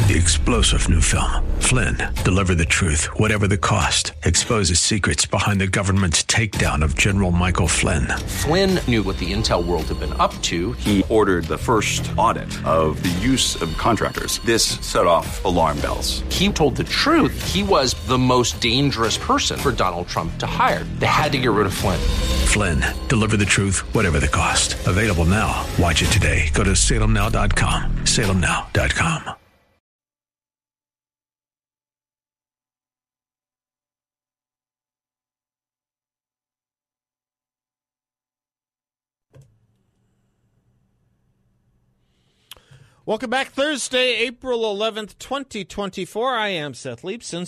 The explosive new film, Flynn, deliver the truth, whatever the cost, exposes secrets behind the government's takedown of General Michael Flynn. Flynn knew what the intel world had been up to. He ordered the first audit of the use of contractors. This set off alarm bells. He told the truth. He was the most dangerous person for Donald Trump to hire. They had to get rid of Flynn. Flynn, deliver the truth, whatever the cost. Available now. Watch it today. Go to salemnow.com. salemnow.com. Welcome back. Thursday, April 11th, 2024. I am Seth Leibson,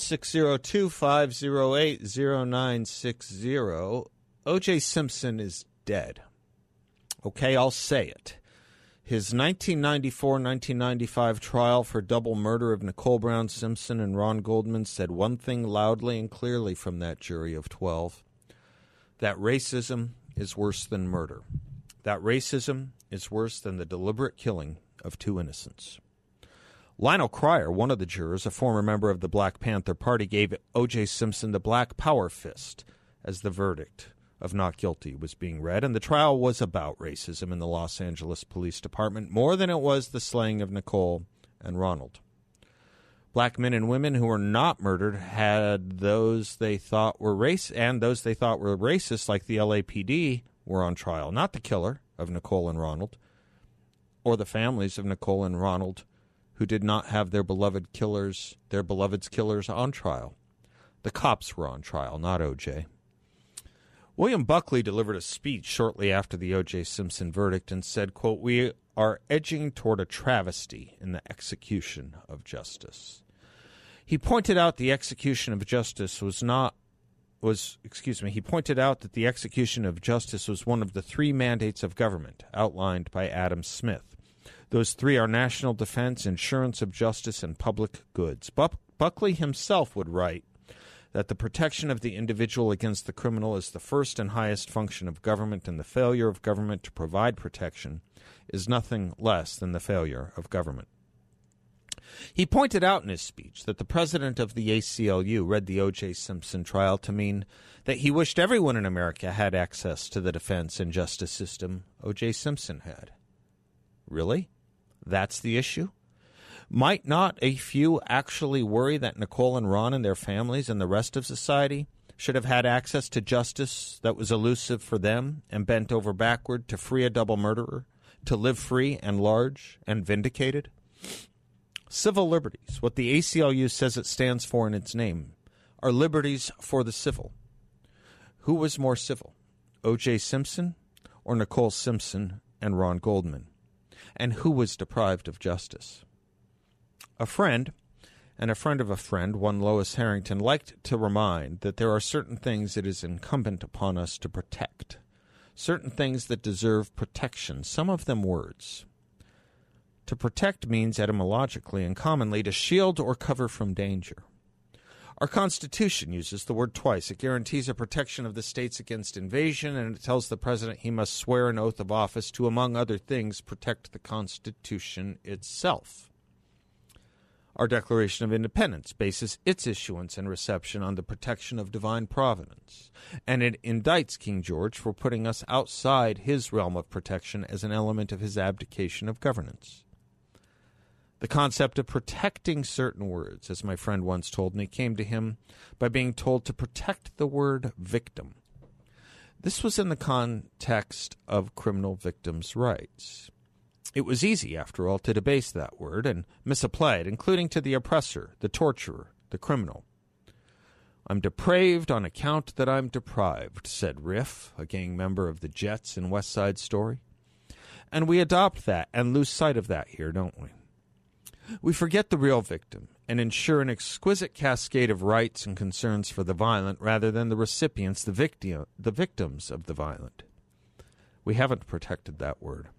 602-508-0960. O.J. Simpson is dead. Okay, I'll say it. His 1994-1995 trial for double murder of Nicole Brown Simpson and Ron Goldman said one thing loudly and clearly from that jury of 12, that racism is worse than murder. That racism is worse than the deliberate killing of two innocents. Lionel Cryer, one of the jurors, a former member of the Black Panther Party, gave O.J. Simpson the Black Power fist as the verdict of not guilty was being read, and the trial was about racism in the Los Angeles Police Department more than it was the slaying of Nicole and Ronald. Black men and women who were not murdered had those they thought were racist, like the LAPD, were on trial, not the killer of Nicole and Ronald, or the families of Nicole and Ronald who did not have their beloved's killers on trial. The cops were on trial, not O.J. William Buckley delivered a speech shortly after the O.J. Simpson verdict and said, quote, "We are edging toward a travesty in the execution of justice." He pointed out the execution of justice was one of the three mandates of government outlined by Adam Smith. Those three are national defense, insurance of justice, and public goods. Buckley himself would write that the protection of the individual against the criminal is the first and highest function of government, and the failure of government to provide protection is nothing less than the failure of government. He pointed out in his speech that the president of the ACLU read the O.J. Simpson trial to mean that he wished everyone in America had access to the defense and justice system O.J. Simpson had. Really? That's the issue? Might not a few actually worry that Nicole and Ron and their families and the rest of society should have had access to justice that was elusive for them and bent over backward to free a double murderer, to live free and large and vindicated? Civil liberties, what the ACLU says it stands for in its name, are liberties for the civil. Who was more civil, O.J. Simpson or Nicole Simpson and Ron Goldman? And who was deprived of justice? A friend, and a friend of a friend, one Lois Harrington, liked to remind that there are certain things it is incumbent upon us to protect, certain things that deserve protection, some of them words. To protect means etymologically and commonly to shield or cover from danger. Our Constitution uses the word twice. It guarantees a protection of the states against invasion, and it tells the president he must swear an oath of office to, among other things, protect the Constitution itself. Our Declaration of Independence bases its issuance and reception on the protection of divine providence, and it indicts King George for putting us outside his realm of protection as an element of his abdication of governance. The concept of protecting certain words, as my friend once told me, came to him by being told to protect the word victim. This was in the context of criminal victims' rights. It was easy, after all, to debase that word and misapply it, including to the oppressor, the torturer, the criminal. "I'm depraved on account that I'm deprived," said Riff, a gang member of the Jets in West Side Story. And we adopt that and lose sight of that here, don't we? We forget the real victim and ensure an exquisite cascade of rights and concerns for the violent rather than the recipients, the victims of the violent. We haven't protected that word.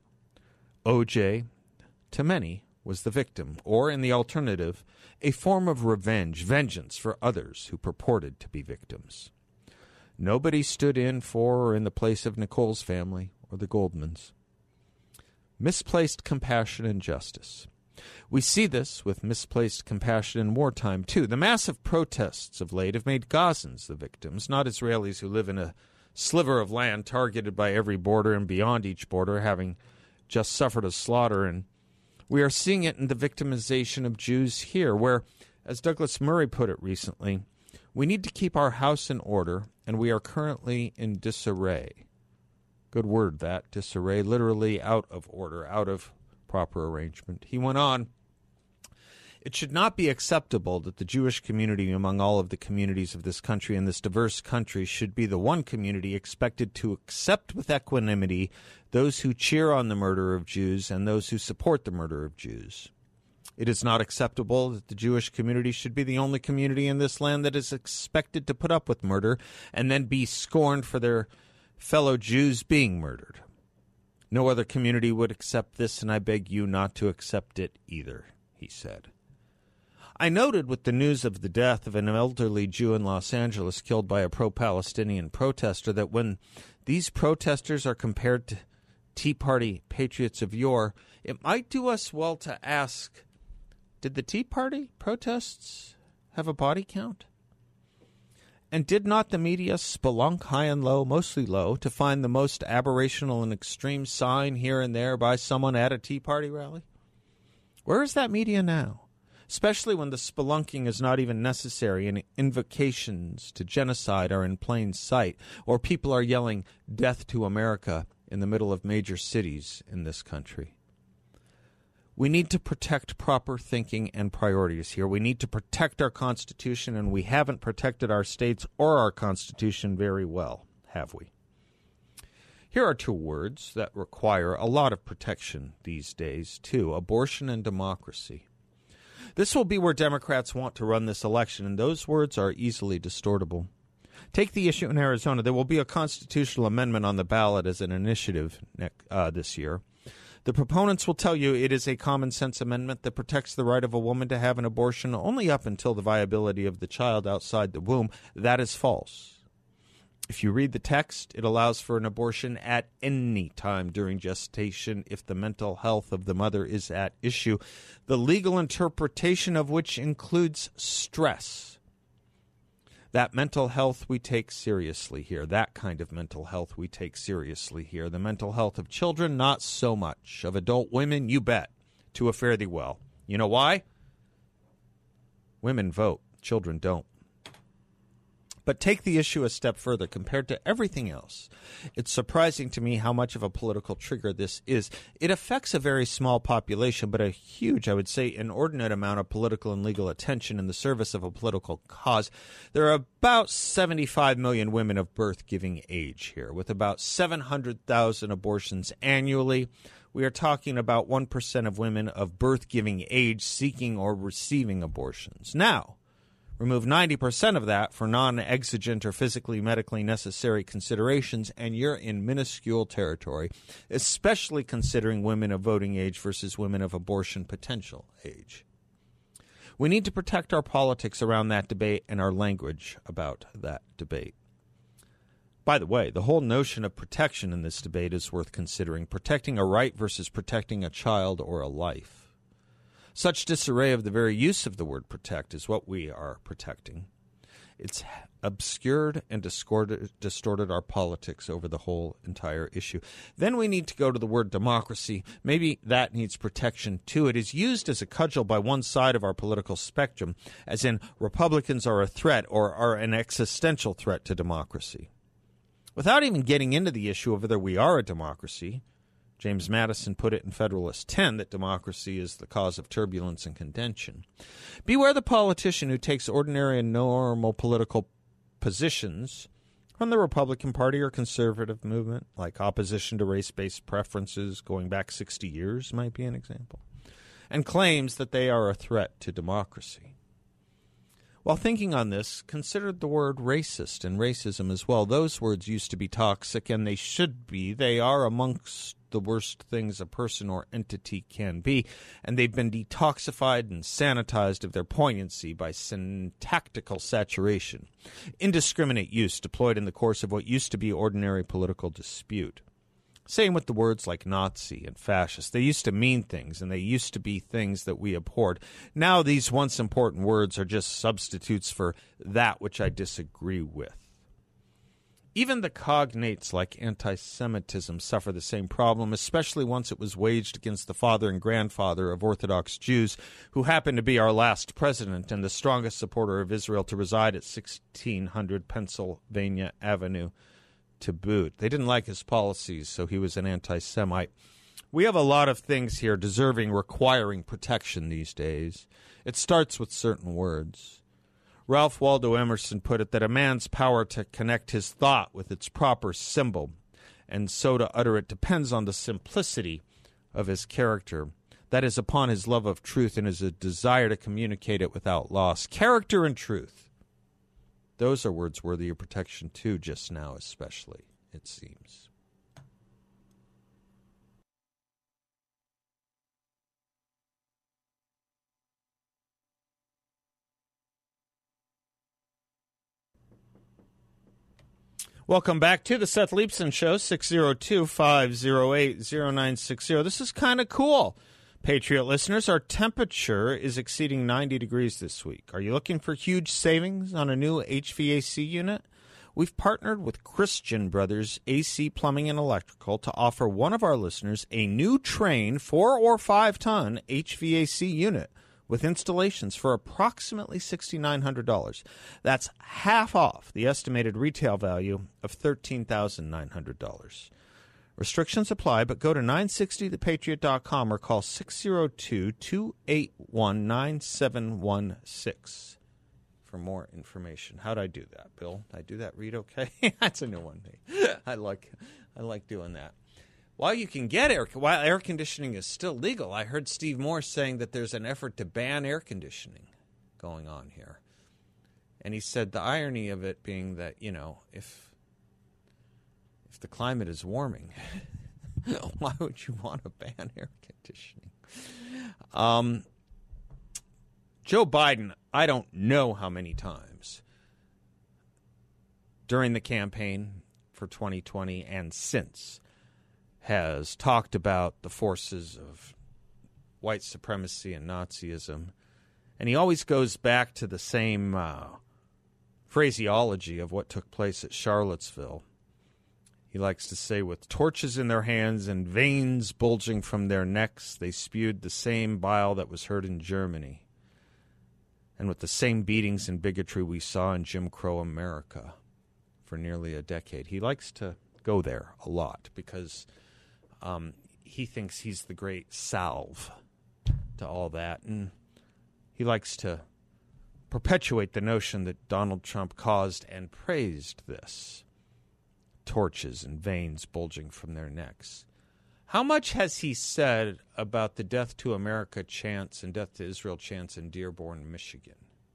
O.J., to many, was the victim, or, in the alternative, a form of vengeance for others who purported to be victims. Nobody stood in for or in the place of Nicole's family or the Goldmans. Misplaced compassion and justice. We see this with misplaced compassion in wartime, too. The massive protests of late have made Gazans the victims, not Israelis who live in a sliver of land targeted by every border and beyond each border, having just suffered a slaughter. And we are seeing it in the victimization of Jews here, where, as Douglas Murray put it recently, we need to keep our house in order, and we are currently in disarray. Good word, that, disarray, literally out of order, out of proper arrangement. He went on, "It should not be acceptable that the Jewish community among all of the communities of this country and this diverse country should be the one community expected to accept with equanimity those who cheer on the murder of Jews and those who support the murder of Jews. It is not acceptable that the Jewish community should be the only community in this land that is expected to put up with murder and then be scorned for their fellow Jews being murdered. No other community would accept this, and I beg you not to accept it either," he said. I noted with the news of the death of an elderly Jew in Los Angeles killed by a pro-Palestinian protester that when these protesters are compared to Tea Party patriots of yore, it might do us well to ask, did the Tea Party protests have a body count? And did not the media spelunk high and low, mostly low, to find the most aberrational and extreme sign here and there by someone at a Tea Party rally? Where is that media now? Especially when the spelunking is not even necessary and invocations to genocide are in plain sight, or people are yelling "Death to America" in the middle of major cities in this country. We need to protect proper thinking and priorities here. We need to protect our Constitution, and we haven't protected our states or our Constitution very well, have we? Here are two words that require a lot of protection these days, too: abortion and democracy. This will be where Democrats want to run this election, and those words are easily distortable. Take the issue in Arizona. There will be a constitutional amendment on the ballot as an initiative this year. The proponents will tell you it is a common-sense amendment that protects the right of a woman to have an abortion only up until the viability of the child outside the womb. That is false. If you read the text, it allows for an abortion at any time during gestation if the mental health of the mother is at issue, the legal interpretation of which includes stress. That mental health we take seriously here. That kind of mental health we take seriously here. The mental health of children, not so much. Of adult women, you bet. To a fare thee well. You know why? Women vote. Children don't. But take the issue a step further. Compared to everything else, it's surprising to me how much of a political trigger this is. It affects a very small population, but a huge, I would say, inordinate amount of political and legal attention in the service of a political cause. There are about 75 million women of birth-giving age here, with about 700,000 abortions annually. We are talking about 1% of women of birth-giving age seeking or receiving abortions. Now, remove 90% of that for non-exigent or physically, medically necessary considerations, and you're in minuscule territory, especially considering women of voting age versus women of abortion potential age. We need to protect our politics around that debate and our language about that debate. By the way, the whole notion of protection in this debate is worth considering, protecting a right versus protecting a child or a life. Such disarray of the very use of the word protect is what we are protecting. It's obscured and distorted our politics over the whole entire issue. Then we need to go to the word democracy. Maybe that needs protection too. It is used as a cudgel by one side of our political spectrum, as in Republicans are a threat or are an existential threat to democracy. Without even getting into the issue of whether we are a democracy, James Madison put it in Federalist 10 that democracy is the cause of turbulence and contention. Beware the politician who takes ordinary and normal political positions from the Republican Party or conservative movement, like opposition to race-based preferences going back 60 years might be an example, and claims that they are a threat to democracy. While thinking on this, consider the word racist and racism as well. Those words used to be toxic, and they should be. They are amongst the worst things a person or entity can be, and they've been detoxified and sanitized of their poignancy by syntactical saturation, indiscriminate use deployed in the course of what used to be ordinary political dispute. Same with the words like Nazi and fascist. They used to mean things, and they used to be things that we abhorred. Now these once important words are just substitutes for that which I disagree with. Even the cognates like anti-Semitism suffer the same problem, especially once it was waged against the father and grandfather of Orthodox Jews, who happened to be our last president and the strongest supporter of Israel to reside at 1600 Pennsylvania Avenue to boot. They didn't like his policies, so he was an anti-Semite. We have a lot of things here requiring protection these days. It starts with certain words. Ralph Waldo Emerson put it that a man's power to connect his thought with its proper symbol, and so to utter it, depends on the simplicity of his character. That is, upon his love of truth and his desire to communicate it without loss. Character and truth. Those are words worthy of protection, too, just now especially, it seems. Welcome back to the Seth Leibsohn Show, 602-508-0960. This is kind of cool. Patriot listeners, our temperature is exceeding 90 degrees this week. Are you looking for huge savings on a new HVAC unit? We've partnered with Christian Brothers AC Plumbing and Electrical to offer one of our listeners a new Trane 4 or 5-ton HVAC unit with installations for approximately $6,900. That's half off the estimated retail value of $13,900. Restrictions apply, but go to 960thepatriot.com or call 602-281-9716 for more information. How'd I do that, Bill? Did I do that read okay? That's a new one. I like doing that. While you can get while air conditioning is still legal, I heard Steve Moore saying that there's an effort to ban air conditioning going on here. And he said the irony of it being that, if the climate is warming, why would you want to ban air conditioning? Joe Biden, I don't know how many times during the campaign for 2020 and since has talked about the forces of white supremacy and Nazism. And he always goes back to the same phraseology of what took place at Charlottesville. He likes to say, with torches in their hands and veins bulging from their necks, they spewed the same bile that was heard in Germany, and with the same beatings and bigotry we saw in Jim Crow America for nearly a decade. He likes to go there a lot because he thinks he's the great salve to all that, and he likes to perpetuate the notion that Donald Trump caused and praised this. Torches and veins bulging from their necks. How much has he said about the Death to America chants and Death to Israel chants in Dearborn, Michigan?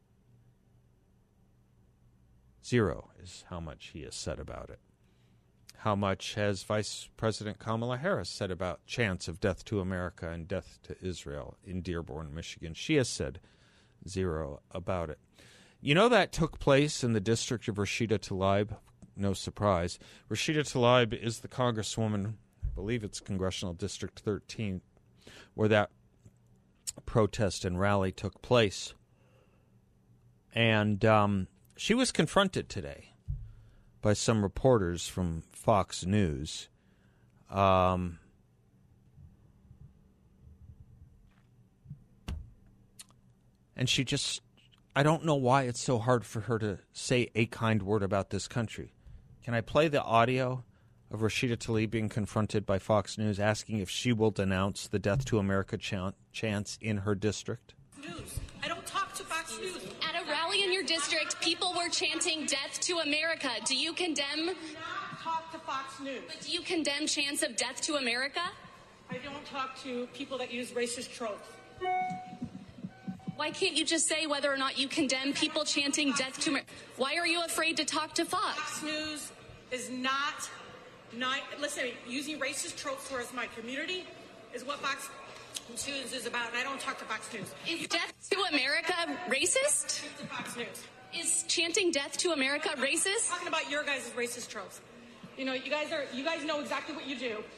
0 is how much he has said about it. How much has Vice President Kamala Harris said about chants of Death to America and Death to Israel in Dearborn, Michigan? She has said 0 about it. You know that took place in the district of Rashida Tlaib? No surprise. Rashida Tlaib is the congresswoman, I believe it's Congressional District 13, where that protest and rally took place. And she was confronted today by some reporters from Fox News. And she just, I don't know why it's so hard for her to say a kind word about this country. Can I play the audio of Rashida Tlaib being confronted by Fox News asking if she will denounce the Death to America chants in her district? News. I don't talk to Fox News. At a rally in your district, people were chanting Death to America. Do you condemn? I do not talk to Fox News. But do you condemn chants of Death to America? I don't talk to people that use racist tropes. Why can't you just say whether or not you condemn people chanting Death to America? Why are you afraid to talk to Fox? Fox News is not listen, using racist tropes towards my community is what Fox News is about, and I don't talk to Fox News. Is Death to America racist? To Fox News. Is chanting Death to America racist? I'm talking about your guys' racist tropes. You know, you guys know exactly what you do.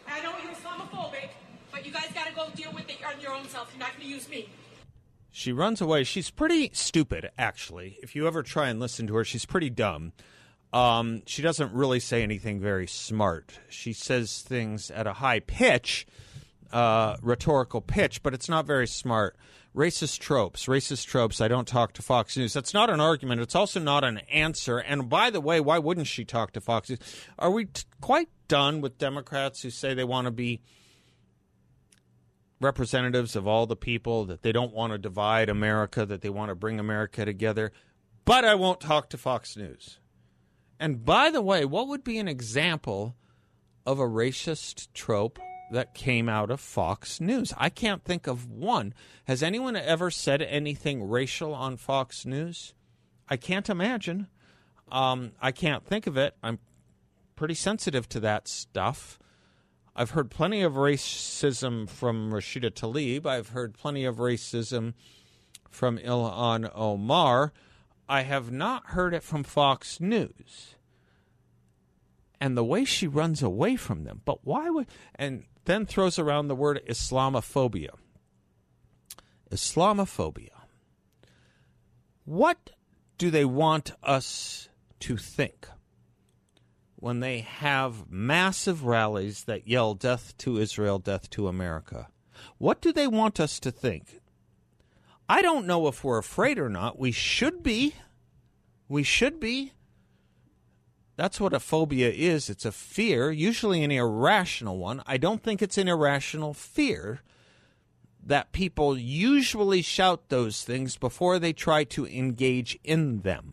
I know you're Islamophobic, but you guys got to go deal with it on your own self. You're not going to use me. She runs away. She's pretty stupid, actually. If you ever try and listen to her, she's pretty dumb. She doesn't really say anything very smart. She says things at a high pitch, rhetorical pitch, but it's not very smart. Racist tropes. I don't talk to Fox News. That's not an argument. It's also not an answer. And by the way, why wouldn't she talk to Fox News? Are we quite done with Democrats who say they want to be representatives of all the people, that they don't want to divide America, that they want to bring America together? But I won't talk to Fox News. And by the way, what would be an example of a racist trope that came out of Fox News? I can't think of one. Has anyone ever said anything racial on Fox News? I can't imagine. I can't think of it. I'm pretty sensitive to that stuff. I've heard plenty of racism from Rashida Tlaib. I've heard plenty of racism from Ilhan Omar. I have not heard it from Fox News. And the way she runs away from them. But why would... And then throws around the word Islamophobia. Islamophobia. What do they want us to think when they have massive rallies that yell death to Israel, death to America? What do they want us to think? I don't know if we're afraid or not. We should be. We should be. That's what a phobia is. It's a fear, usually an irrational one. I don't think it's an irrational fear that people usually shout those things before they try to engage in them.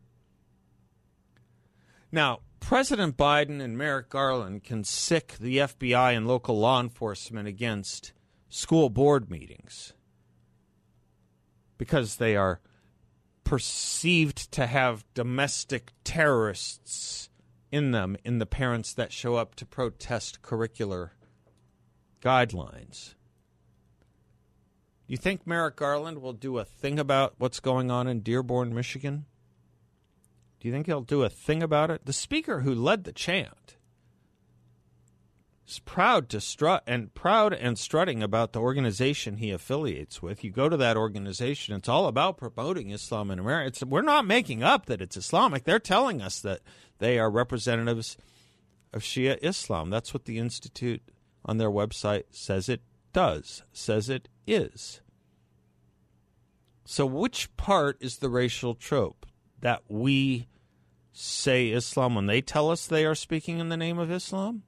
Now, President Biden and Merrick Garland can sick the FBI and local law enforcement against school board meetings because they are perceived to have domestic terrorists in them, in the parents that show up to protest curricular guidelines. You think Merrick Garland will do a thing about what's going on in Dearborn, Michigan? Do you think he'll do a thing about it? The speaker who led the chant is proud and strutting about the organization he affiliates with. You go to that organization, it's all about promoting Islam in America. We're not making up that it's Islamic. They're telling us that they are representatives of Shia Islam. That's what the Institute on their website says it does, says it is. So which part is the racial trope? That we say Islam when they tell us they are speaking in the name of Islam?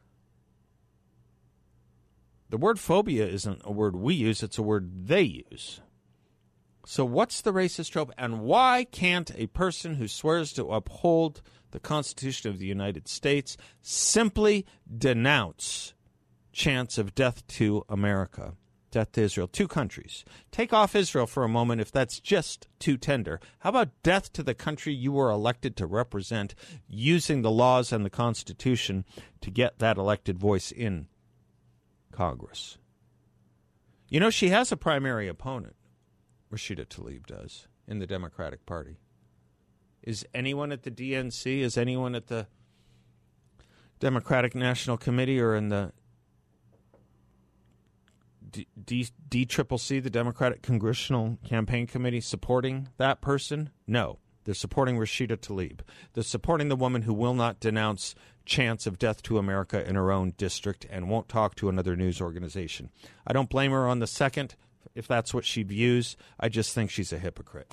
The word phobia isn't a word we use, it's a word they use. So what's the racist trope, and why can't a person who swears to uphold the Constitution of the United States simply denounce chants of death to America, death to Israel, two countries? Take off Israel for a moment if that's just too tender. How about death to the country you were elected to represent, using the laws and the Constitution to get that elected voice in Congress? You know, she has a primary opponent, Rashida Tlaib does, in the Democratic Party. Is anyone at the DNC, is anyone at the Democratic National Committee or in the DCCC, the Democratic Congressional Campaign Committee, supporting that person? No. They're supporting Rashida Tlaib. They're supporting the woman who will not denounce chants of death to America in her own district and won't talk to another news organization. I don't blame her on the second, if that's what she views. I just think she's a hypocrite.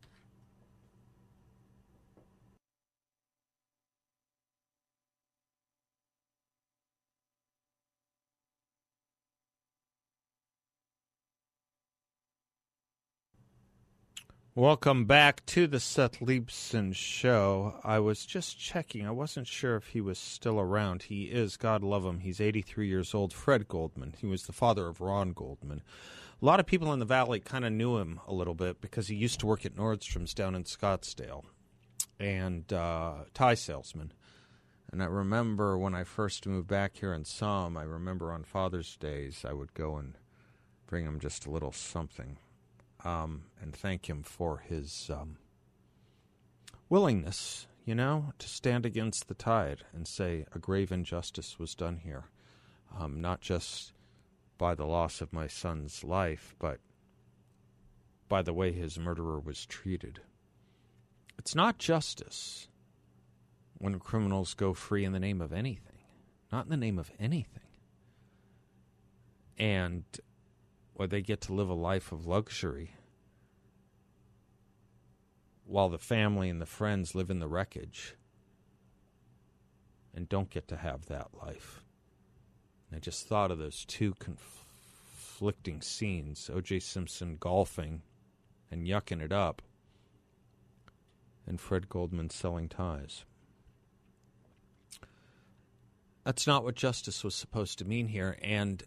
Welcome back to the Seth Leibsohn Show. I was just checking. I wasn't sure if he was still around. He is. God love him. He's 83 years old. Fred Goldman. He was the father of Ron Goldman. A lot of people in the Valley kind of knew him a little bit because he used to work at Nordstrom's down in Scottsdale and tie salesman. And I remember when I first moved back here and saw him, I remember on Father's Days I would go and bring him just a little something. And thank him for his willingness, to stand against the tide and say a grave injustice was done here. not just by the loss of my son's life, but by the way his murderer was treated. It's not justice when criminals go free in the name of anything, not in the name of anything. And where they get to live a life of luxury while the family and the friends live in the wreckage and don't get to have that life. And I just thought of those two conflicting scenes, O.J. Simpson golfing and yucking it up, and Fred Goldman selling ties. That's not what justice was supposed to mean here, and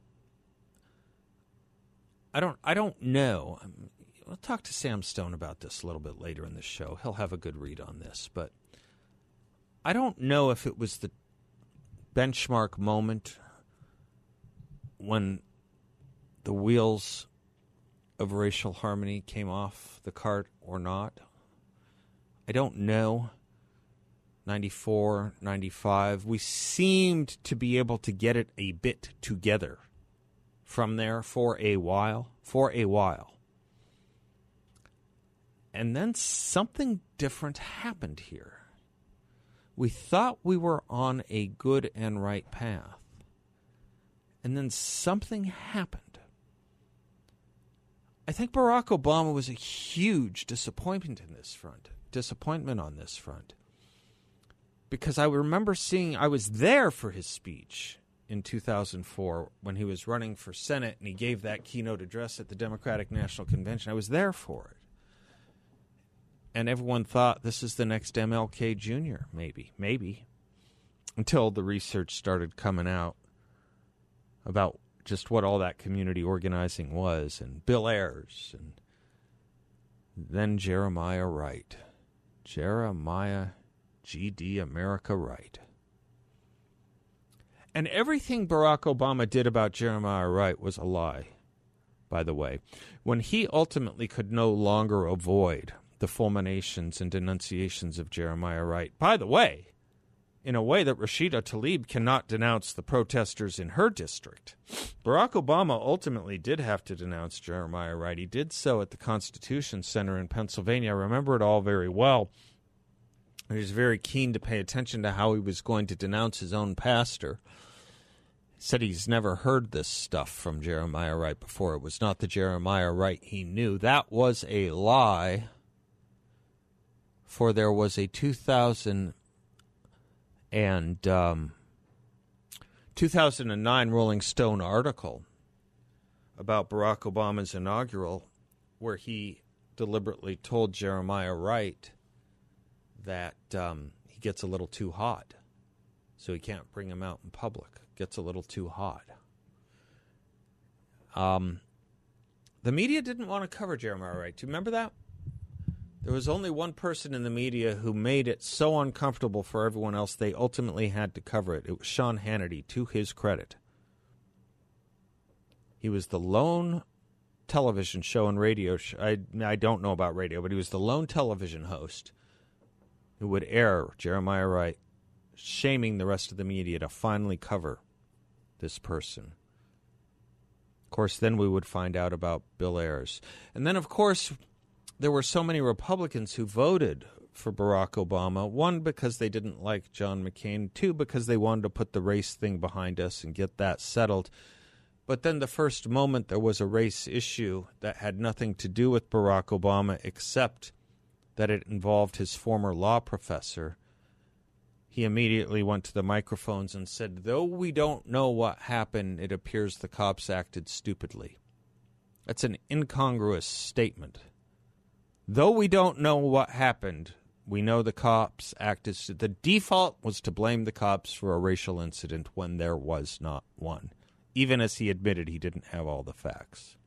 I don't know. I'll talk to Sam Stone about this a little bit later in the show. He'll have a good read on this, but I don't know if it was the benchmark moment when the wheels of racial harmony came off the cart or not. I don't know. 94, 95, we seemed to be able to get it a bit together from there for a while. And then something different happened here. We thought we were on a good and right path. And then something happened. I think Barack Obama was a huge disappointment on this front. Because I remember I was there for his speech in 2004 when he was running for Senate and he gave that keynote address at the Democratic National Convention. I was there for it. And everyone thought this is the next MLK Jr., maybe, until the research started coming out about just what all that community organizing was, and Bill Ayers, and then Jeremiah Wright. Jeremiah G.D. America Wright. And everything Barack Obama did about Jeremiah Wright was a lie, by the way. When he ultimately could no longer avoid the fulminations and denunciations of Jeremiah Wright, by the way, in a way that Rashida Tlaib cannot denounce the protesters in her district. Barack Obama ultimately did have to denounce Jeremiah Wright. He did so at the Constitution Center in Pennsylvania. I remember it all very well. He was very keen to pay attention to how he was going to denounce his own pastor. He said he's never heard this stuff from Jeremiah Wright before. It was not the Jeremiah Wright he knew. That was a lie, for there was a 2009 Rolling Stone article about Barack Obama's inaugural where he deliberately told Jeremiah Wright that he gets a little too hot, so he can't bring him out in public. Gets a little too hot. The media didn't want to cover Jeremiah Wright. Do you remember that? There was only one person in the media who made it so uncomfortable for everyone else they ultimately had to cover it. It was Sean Hannity, to his credit. He was the lone television show and radio show. I don't know about radio, but he was the lone television host who would air Jeremiah Wright, shaming the rest of the media to finally cover this person. Of course, then we would find out about Bill Ayers. And then, of course, there were so many Republicans who voted for Barack Obama. One, because they didn't like John McCain. Two, because they wanted to put the race thing behind us and get that settled. But then the first moment there was a race issue that had nothing to do with Barack Obama except that it involved his former law professor, he immediately went to the microphones and said, though we don't know what happened, it appears the cops acted stupidly. That's an incongruous statement. Though we don't know what happened, we know the cops acted. The default was to blame the cops for a racial incident when there was not one, even as he admitted he didn't have all the facts.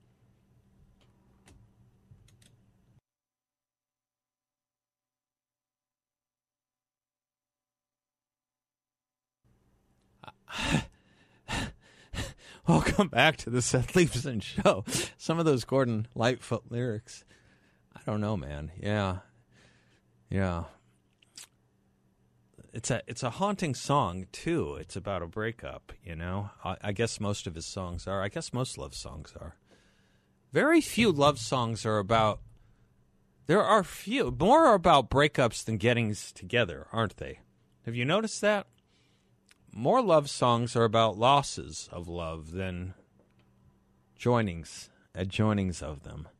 Welcome back to the Seth Leibsohn Show. Some of those Gordon Lightfoot lyrics, I don't know, man. Yeah. It's a haunting song, too. It's about a breakup, you know. I guess most of his songs are. I guess most love songs are. Very few love songs are about... There are few. More are about breakups than getting together, aren't they? Have you noticed that? More love songs are about losses of love than adjoinings of them.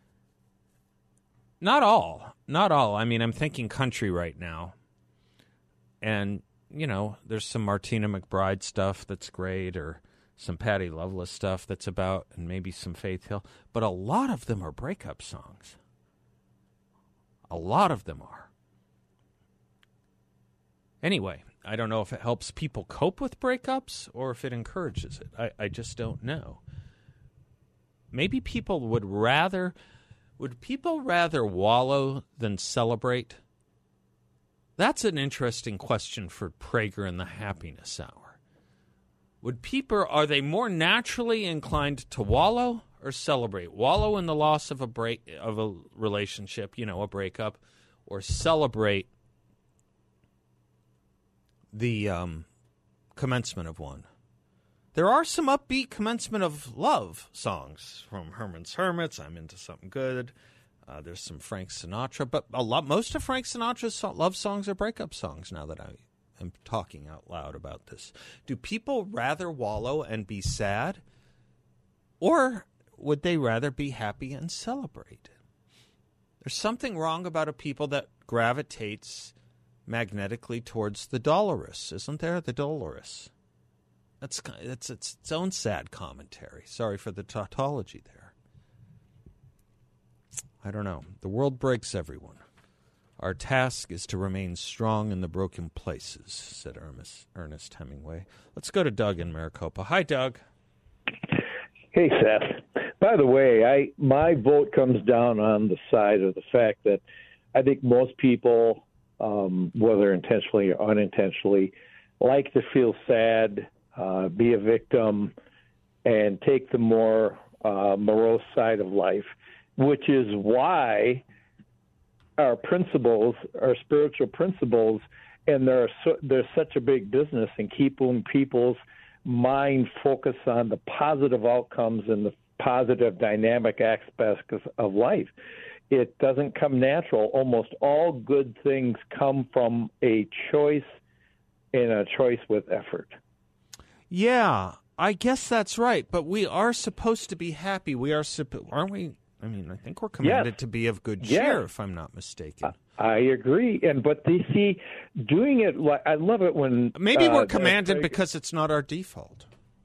Not all. I mean, I'm thinking country right now. And, you know, there's some Martina McBride stuff that's great, or some Patti Loveless stuff that's about, and maybe some Faith Hill. But a lot of them are breakup songs. A lot of them are. Anyway, I don't know if it helps people cope with breakups or if it encourages it. I just don't know. Maybe people would people rather wallow than celebrate? That's an interesting question for Prager in the Happiness Hour. Are they more naturally inclined to wallow or celebrate? Wallow in the loss of a relationship, you know, a breakup, or celebrate the commencement of one. There are some upbeat commencement of love songs from Herman's Hermits. I'm Into Something Good. There's some Frank Sinatra, but most of Frank Sinatra's love songs are breakup songs. Now that I am talking out loud about this, do people rather wallow and be sad, or would they rather be happy and celebrate? There's something wrong about a people that gravitates magnetically towards the dolorous, isn't there? The dolorous. It's its own sad commentary. Sorry for the tautology there. I don't know. The world breaks everyone. Our task is to remain strong in the broken places, said Ernest Hemingway. Let's go to Doug in Maricopa. Hi, Doug. Hey, Seth. By the way, my vote comes down on the side of the fact that I think most people, whether intentionally or unintentionally, like to feel sad, be a victim, and take the more morose side of life, which is why our principles, our spiritual principles, and there's such a big business in keeping people's mind focused on the positive outcomes and the positive dynamic aspects of life. It doesn't come natural. Almost all good things come from a choice, and a choice with effort. Yeah, I guess that's right. But we are supposed to be happy. Aren't we? I mean, I think we're commanded to be of good cheer, if I'm not mistaken. I agree. But you see, doing it, I love it when... Maybe we're commanded because it's not our default.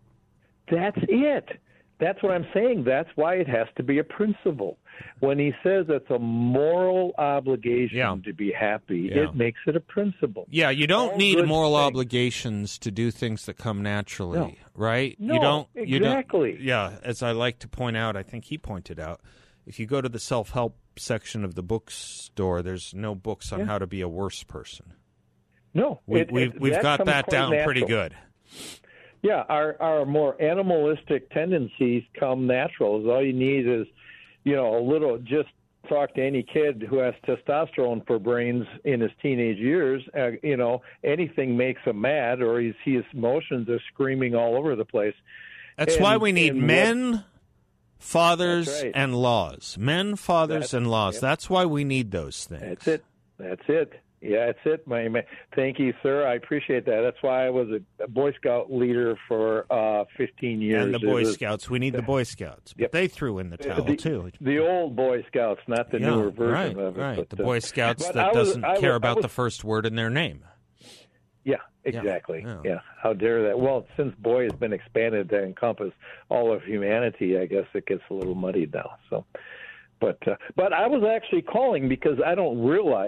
That's it. That's what I'm saying. That's why it has to be a principle. When he says it's a moral obligation to be happy, it makes it a principle. Yeah, you don't need moral obligations to do things that come naturally, right? No, you don't, exactly. As I like to point out, I think he pointed out, if you go to the self-help section of the bookstore, there's no books on how to be a worse person. No. We've got that down pretty good. Yeah, our more animalistic tendencies come natural. All you need is, a little, just talk to any kid who has testosterone for brains in his teenage years. Anything makes him mad, or his emotions are screaming all over the place. That's why we need men, fathers, and laws. Men, fathers, and laws. Yep. That's why we need those things. That's it. Yeah, that's it, my man. Thank you, sir. I appreciate that. That's why I was a Boy Scout leader for 15 years. And the Boy Scouts. We need the Boy Scouts. But they threw in the towel, too. The old Boy Scouts, not the newer version of it. Right, but, the Boy Scouts that doesn't care about the first word in their name. Yeah, exactly. Yeah. How dare that? Well, since boy has been expanded to encompass all of humanity, I guess it gets a little muddied now. So... But I was actually calling because I don't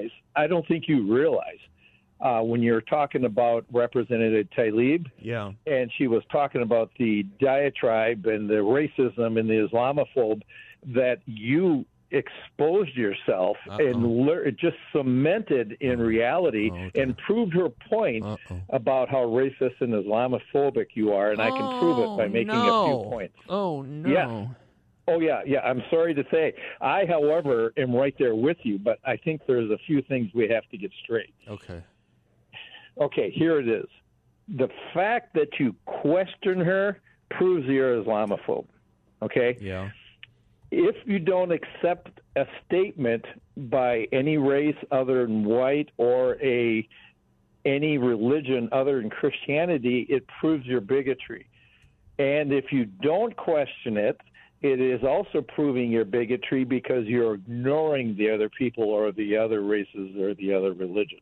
think you realize when you're talking about Representative Tlaib, and she was talking about the diatribe and the racism and the Islamophobe, that you exposed yourself and just cemented in reality and proved her point about how racist and Islamophobic you are, and I can prove it by making a few points. Oh, no. Yeah. Oh, yeah. I'm sorry to say. I, however, am right there with you, but I think there's a few things we have to get straight. Okay. Okay, here it is. The fact that you question her proves you're Islamophobe. Okay? Yeah. If you don't accept a statement by any race other than white or any religion other than Christianity, it proves your bigotry. And if you don't question it, it is also proving your bigotry because you're ignoring the other people or the other races or the other religions.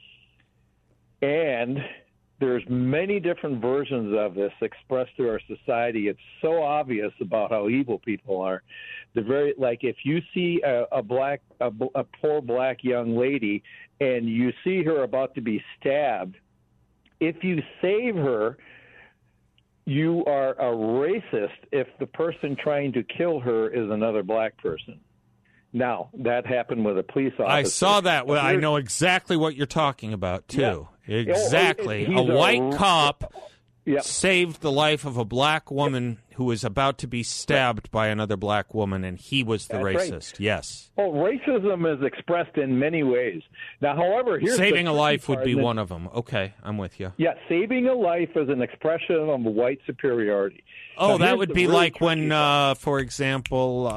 And there's many different versions of this expressed through our society. It's so obvious about how evil people are. Like if you see a poor black young lady and you see her about to be stabbed, if you save her, you are a racist if the person trying to kill her is another black person. Now, that happened with a police officer. I saw that. Well, I know exactly what you're talking about, too. Yeah. Exactly. A white cop saved the life of a black woman who was about to be stabbed by another black woman, and he was the racist. Right. Yes. Well, racism is expressed in many ways. Now, however, here's saving a life would be one of them. Okay, I'm with you. Yeah, saving a life is an expression of white superiority. Oh, that would be like when, for example,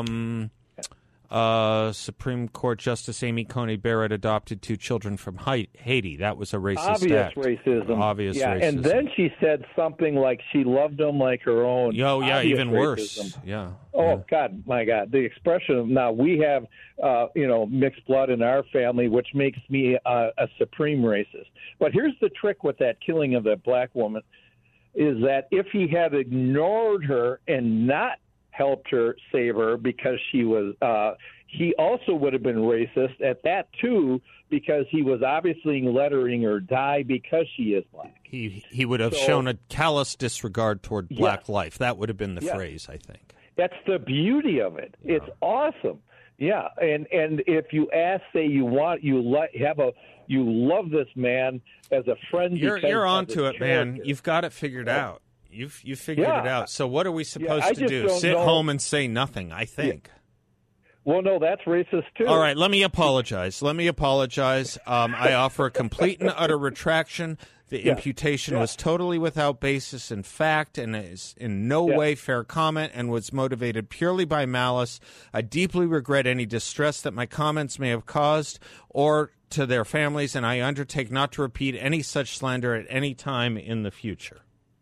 Supreme Court Justice Amy Coney Barrett adopted 2 children from Haiti. That was a racist act. Obvious racism. Racism. And then she said something like she loved them like her own. Oh, yeah, even racism. Worse. Yeah. Oh, God, my God. The expression of now we have, mixed blood in our family, which makes me a supreme racist. But here's the trick with that killing of that black woman is that if he had ignored her and not helped her save her because she was he also would have been racist at that too because he was obviously letting her die because she is black. He would have shown a callous disregard toward black life. That would have been the phrase, I think. That's the beauty of it. Yeah. It's awesome. Yeah, and if you ask, say you love this man as a friend. You're onto it, man. You've got it figured out. You figured it out. So what are we supposed to do? Sit home and say nothing, I think. Yeah. Well, no, that's racist, too. All right, let me apologize. I offer a complete and utter retraction. The imputation was totally without basis in fact and is in no way fair comment and was motivated purely by malice. I deeply regret any distress that my comments may have caused or to their families, and I undertake not to repeat any such slander at any time in the future.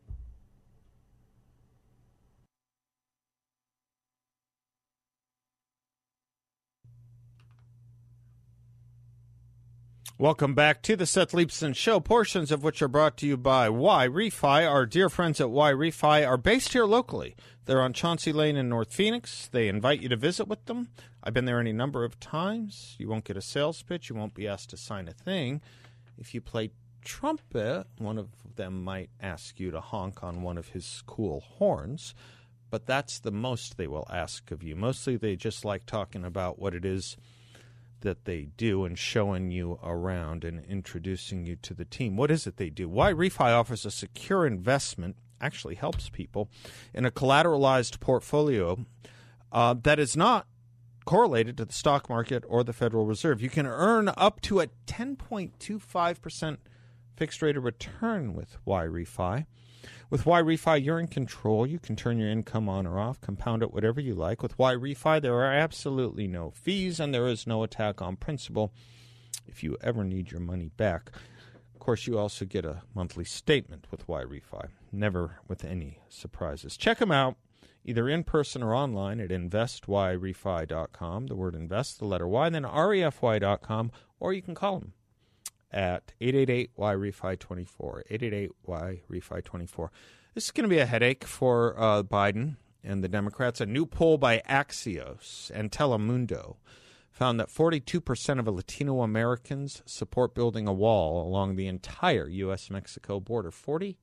Welcome back to the Seth Leibsohn Show, portions of which are brought to you by YRefy. Our dear friends at YRefy are based here locally. They're on Chauncey Lane in North Phoenix. They invite you to visit with them. I've been there any number of times. You won't get a sales pitch. You won't be asked to sign a thing. If you play trumpet, one of them might ask you to honk on one of his cool horns, but that's the most they will ask of you. Mostly they just like talking about what it is that they do and showing you around and introducing you to the team. What is it they do? YRefy offers a secure investment, actually helps people, in a collateralized portfolio that is not correlated to the stock market or the Federal Reserve. You can earn up to a 10.25% fixed rate of return with YRefy. With YRefy, you're in control. You can turn your income on or off, compound it whatever you like. With YRefy, there are absolutely no fees, and there is no attack on principal if you ever need your money back. Of course, you also get a monthly statement with YRefy, never with any surprises. Check them out, either in person or online at investyrefy.com. The word invest, the letter Y, then refy.com, or you can call them at 888-YRefy24, 888-YRefy24. This is going to be a headache for Biden and the Democrats. A new poll by Axios and Telemundo found that 42% of Latino Americans support building a wall along the entire U.S.-Mexico border. 42%.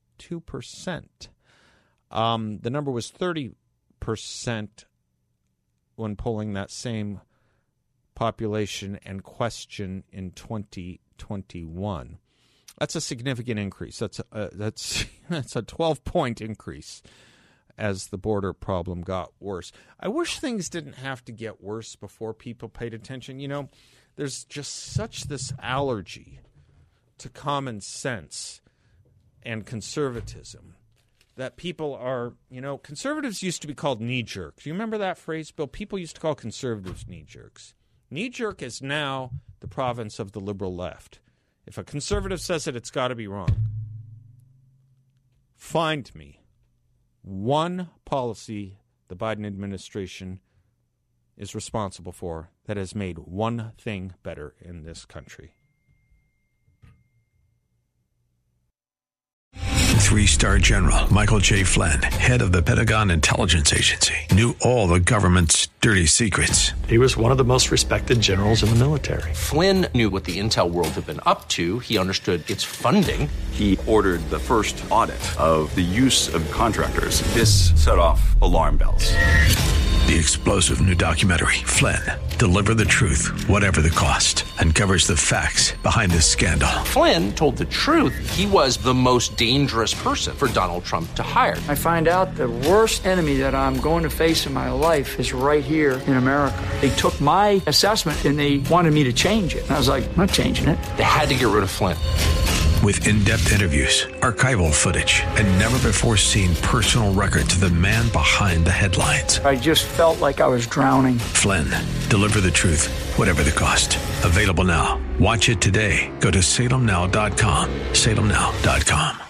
The number was 30% when polling that same population and question in 2021. That's a significant increase. That's a 12-point increase as the border problem got worse. I wish things didn't have to get worse before people paid attention. You know, there's just such this allergy to common sense and conservatism. That people are, conservatives used to be called knee-jerks. Do you remember that phrase, Bill? People used to call conservatives knee-jerks. Knee-jerk is now the province of the liberal left. If a conservative says it, it's got to be wrong. Find me one policy the Biden administration is responsible for that has made one thing better in this country. 3-star General Michael J. Flynn, head of the Pentagon Intelligence Agency, knew all the government's dirty secrets. He was one of the most respected generals in the military. Flynn knew what the intel world had been up to. He understood its funding. He ordered the first audit of the use of contractors. This set off alarm bells. The explosive new documentary, Flynn, Deliver the Truth, Whatever the Cost, uncovers the facts behind this scandal. Flynn told the truth. He was the most dangerous person for Donald Trump to hire. I find out the worst enemy that I'm going to face in my life is right here in America. They took my assessment and they wanted me to change it. And I was like, I'm not changing it. They had to get rid of Flynn. With in-depth interviews, archival footage, and never-before-seen personal records of the man behind the headlines. I just felt like I was drowning. Flynn, Deliver the Truth, Whatever the Cost. Available now. Watch it today. Go to salemnow.com. salemnow.com.